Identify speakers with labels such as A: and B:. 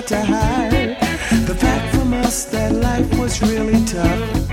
A: to hide the fact from us that life was really tough.